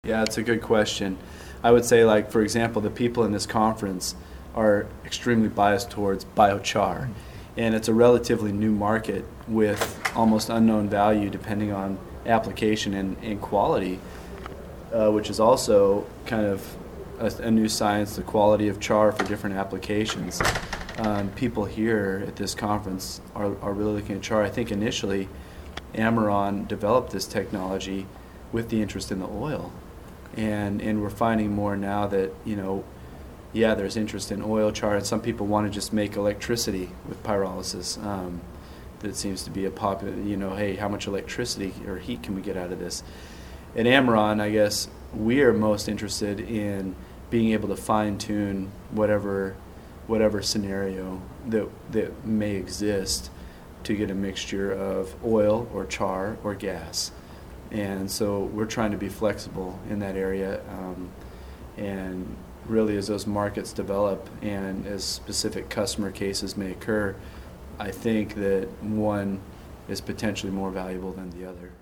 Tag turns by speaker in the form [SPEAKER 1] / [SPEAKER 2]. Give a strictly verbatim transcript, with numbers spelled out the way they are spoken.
[SPEAKER 1] Yeah, it's a good question. I would say, like, for example, the people in this conference are extremely biased towards biochar. And it's a relatively new market with almost unknown value depending on application and, and quality, uh, which is also kind of a, a new science, the quality of char for different applications. Um, people here at this conference are, are really looking at char. I think initially Amaron developed this technology with the interest in the oil. And, and we're finding more now that, you know, yeah, there's interest in oil char, and some people want to just make electricity with pyrolysis. Um, that seems to be a popular, you know, hey, how much electricity or heat can we get out of this? At Amaron, I guess, we are most interested in being able to fine-tune whatever, whatever scenario that, that may exist to get a mixture of oil or char or gas. And so we're trying to be flexible in that area, um, and really as those markets develop and as specific customer cases may occur, I think that one is potentially more valuable than the other.